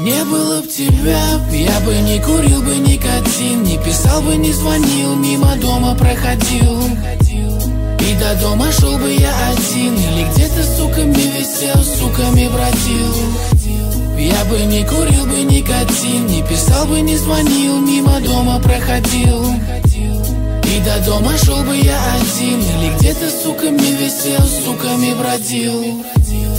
Не было б тебя, я бы не курил бы никотин, не писал бы, не звонил, мимо дома проходил. И до дома шел бы я один, или где-то с суками висел, с суками бродил. Я бы не курил бы никотин, не писал бы, не звонил, мимо дома проходил. И до дома шел бы я один, или где-то с суками висел, с суками бродил.